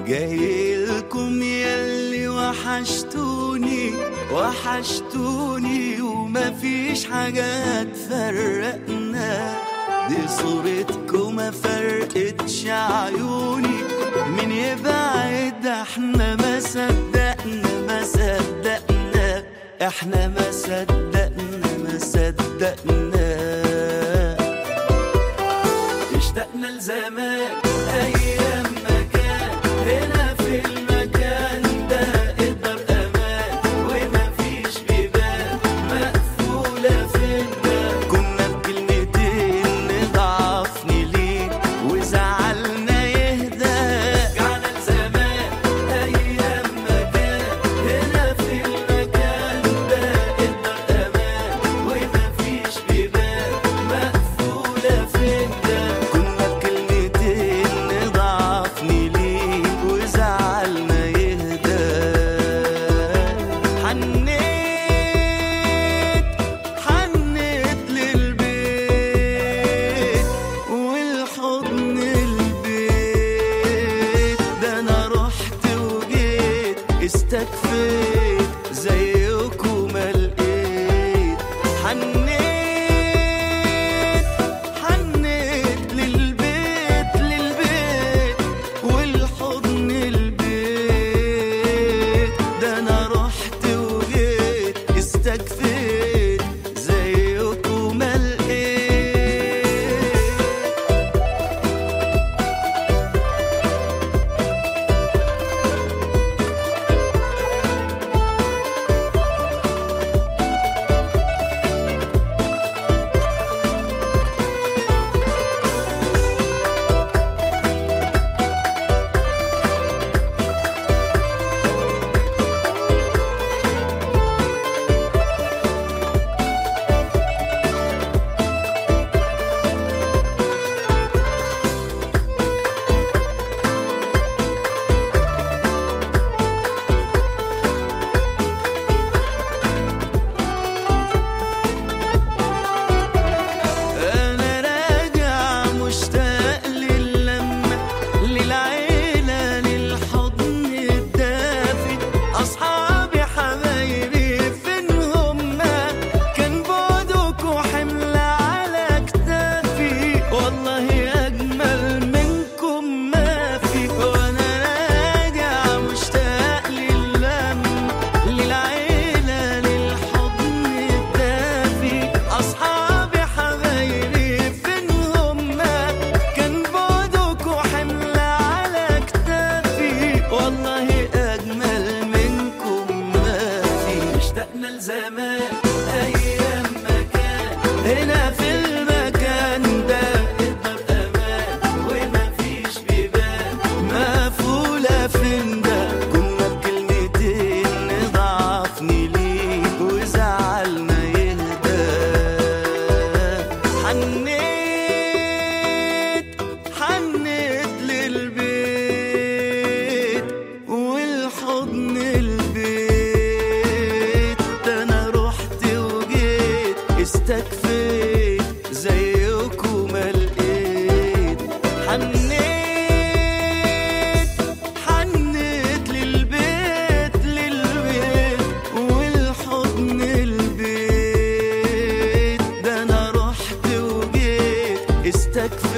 جايلكم ياللي وحشتوني وحشتوني، ومفيش حاجة تفرقنا، دي صورتكم ما فرقتش عيوني، مين يبعد احنا ما صدقنا ما صدقنا، احنا ما صدقنا ما صدقنا. اشتقنا لزمان ايام ما كان هنا في المكان ده الدار امان، ومفيش بيبان مقفولة فينا، كنا بكلمتين نضعف نلين وزعلنا يهدى. رجعنا لزمان ايام ما كان هنا في المكان ده الدار امان، ومفيش بيبان مقفولة فينا، كنا بكلمتين نضعف نلين وزعلنا يهدى. حنيت للبيت والحضن البيت، ده انا رحت وجيت استكفيت زيكم ما لقيت. حنيت للبيت والحضن البيت، ده انا رحت وجيت استكفيت زيكم ما لقيت. أنا راجع مشتاق للمة للعيلة للحضن الدافي، أصحابي حبايبي فين هما، كان بعدكوا حمل على كتافي، والله أجمل منكم ما في. وأنا راجع مشتاق للمة للعيلة للحضن الدافي، أصحابي حبايبي فين هما، كان بعدكوا حمل على كتافي، والله أجمل منكم ما في. اشتقنا لزمان أيام ما كان هنا في المكان ده الدار أمان، ومفيش بيبان مقفولة فينا، كنا بكلمتين نضعف نلين وزعلنا يهدى. حنيت للبيت والحضن البيت، ده انا رحت وجيت استكفيت زيكم ما لقيت. حنيت للبيت والحضن البيت، ده انا رحت وجيت استكفيت